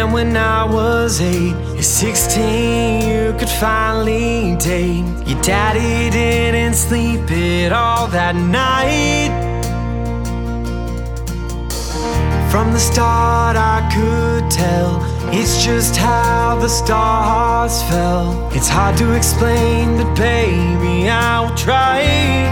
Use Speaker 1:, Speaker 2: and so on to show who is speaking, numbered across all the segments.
Speaker 1: time when I was 8. At 16 you could finally date. Your daddy didn't sleep at all that night. From the start I could tell it's just how the stars fell. It's hard to explain, but baby, I'll try.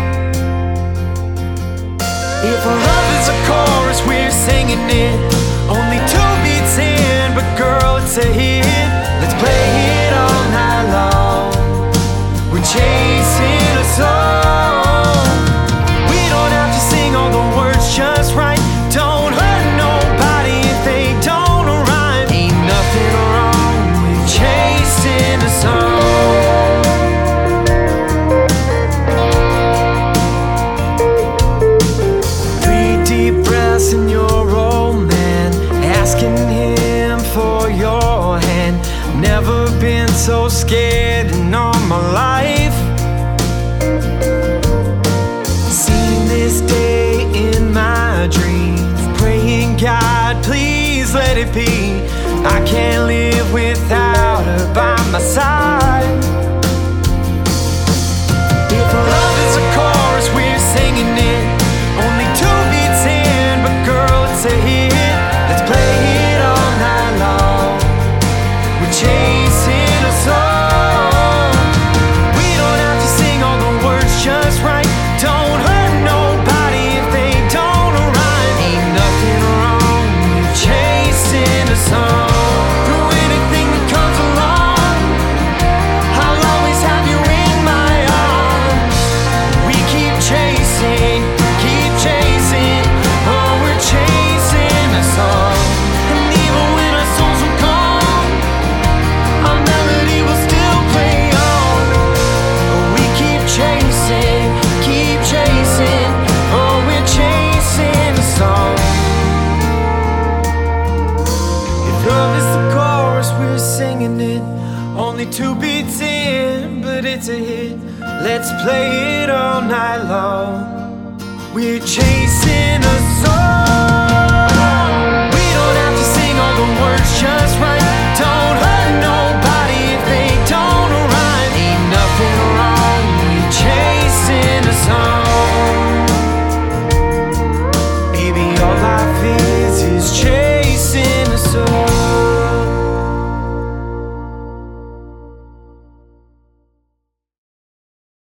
Speaker 1: If love is a chorus, we're singing it. Only 2 beats in, but girl, it's a hit. Let's play it all night long. We're chasing a song. We don't have to sing all the words just right. Don't hurt nobody if they don't rhyme. Ain't nothing wrong with chasing a song. And your old man, asking him for your hand. Never been so scared in all my life. Seen this day in my dreams, praying God, please let it be. I can't live without her by my side. If love is a chorus, we're singing it. Only 2 beats in, but girl, it's a hit. Let's play it all night long. We're chasing a song. We don't have to sing all the words just right. Don't hurt nobody if they don't rhyme. Ain't nothing wrong with chasing a song. Through anything that comes along, I'll always have you in my arms. We keep chasing, keep chasing. Oh, we're chasing a song. And even when our souls are gone, our melody will still play on. Oh, we keep chasing, keep chasing. Oh, we're chasing a song. If love is the chorus, we're singing it. Only 2 beats in, but it's a hit. Let's play it all night long. We're chasing